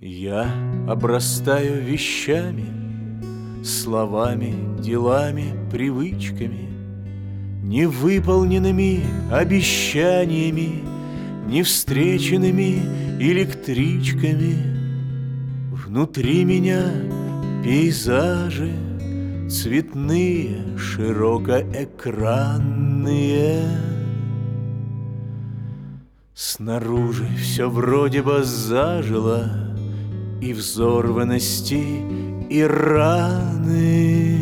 Я обрастаю вещами, словами, делами, привычками, невыполненными обещаниями, невстреченными электричками. Внутри меня пейзажи цветные, широкоэкранные. Снаружи все вроде бы зажило, и взорванности, и раны.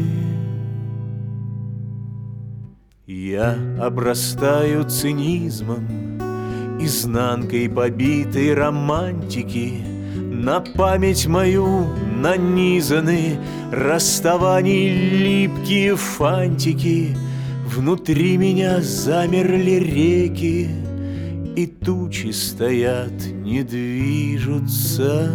Я обрастаю цинизмом, изнанкой побитой романтики. На память мою нанизаны расставаний липкие фантики. Внутри меня замерли реки, и тучи стоят, не движутся.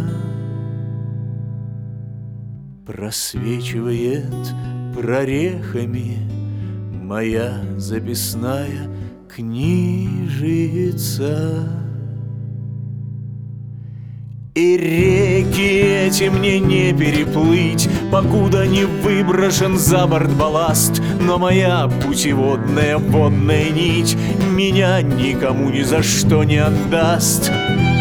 Просвечивает прорехами моя записная книжица. И реки эти мне не переплыть, покуда не выброшен за борт балласт. Но моя путеводная водная нить меня никому ни за что не отдаст.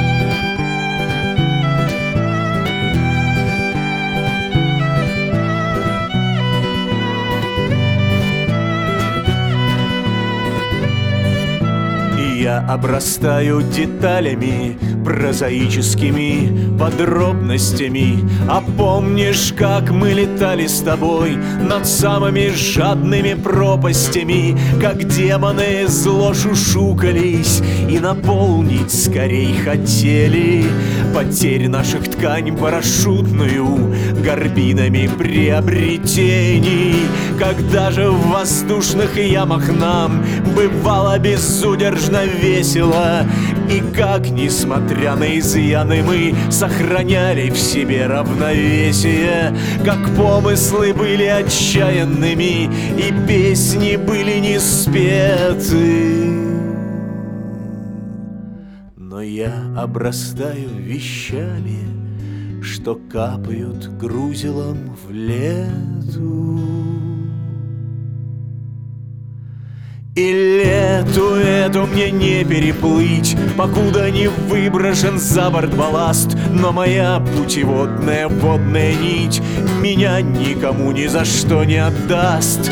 Я обрастаю деталями, прозаическими подробностями. А помнишь, как мы летали с тобой над самыми жадными пропастями, как демоны зло шушукались и наполнить скорей хотели потерь наших ткань парашютную горбинами приобретений. Когда же в воздушных ямах нам бывало безудержно весело, и как, несмотря на изъяны, мы сохраняли в себе равновесие, как помыслы были отчаянными и песни были не спеты. Но я обрастаю вещами, что капают грузилом в лету. И лету эту мне не переплыть, покуда не выброшен за борт балласт. Но моя путеводная водная нить меня никому ни за что не отдаст.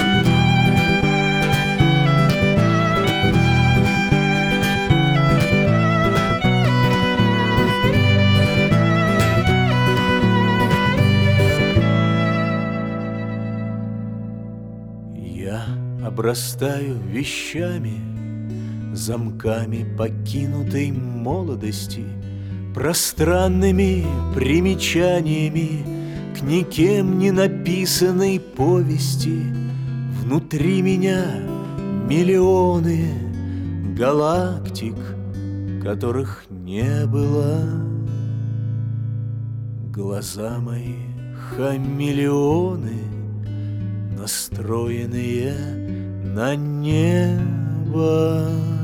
Я обрастаю вещами, замками покинутой молодости, пространными примечаниями к никем не написанной повести. Внутри меня миллионы галактик, которых не было. Глаза мои хамелеоны, настроенные на небо.